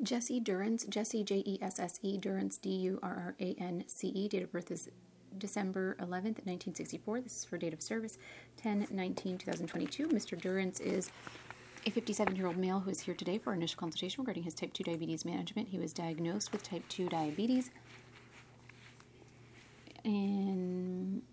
Jesse Durrance, Jesse Jesse Durrance Durrance. Date of birth is December 11th, 1964. This is for date of service 10/19/2022. Mr. Durrance is a 57-year-old male who is here today for initial consultation regarding his type 2 diabetes management. He was diagnosed with type 2 diabetes in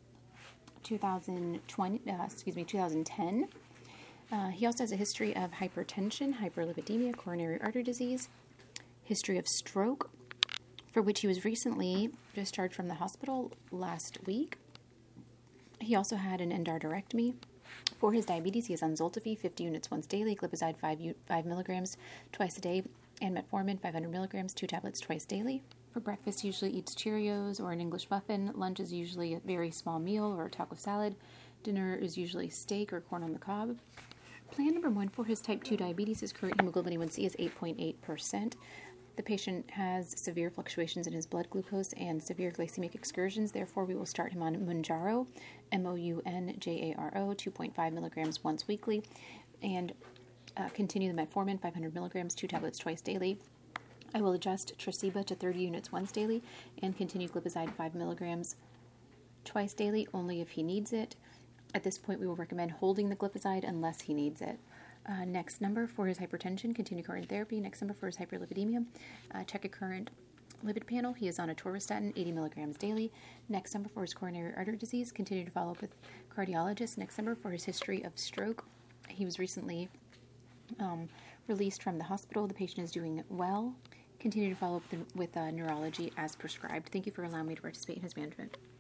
2010. He also has a history of hypertension, hyperlipidemia, coronary artery disease, history of stroke, for which he was recently discharged from the hospital last week. He also had an endarterectomy. For his diabetes, he is on Zoltafy, 50 units once daily, glipizide 5 milligrams twice a day, and metformin 500 milligrams, 2 tablets twice daily. For breakfast, he usually eats Cheerios or an English muffin. Lunch is usually a very small meal or a taco salad. Dinner is usually steak or corn on the cob. Plan number 1 for his type 2 diabetes, his current hemoglobin A1C is 8.8%. The patient has severe fluctuations in his blood glucose and severe glycemic excursions. Therefore, we will start him on Mounjaro, Mounjaro, 2.5 milligrams once weekly, and continue the metformin, 500 milligrams, 2 tablets twice daily. I will adjust Tresiba to 30 units once daily and continue glipizide 5 milligrams twice daily, only if he needs it. At this point, we will recommend holding the glipizide unless he needs it. Next number for his hypertension, continue current therapy. Next number for his hyperlipidemia, check a current lipid panel. He is on atorvastatin, 80 milligrams daily. Next number for his coronary artery disease, continue to follow up with cardiologist. Next number for his history of stroke. He was recently released from the hospital. The patient is doing well. Continue to follow up with neurology as prescribed. Thank you for allowing me to participate in his management.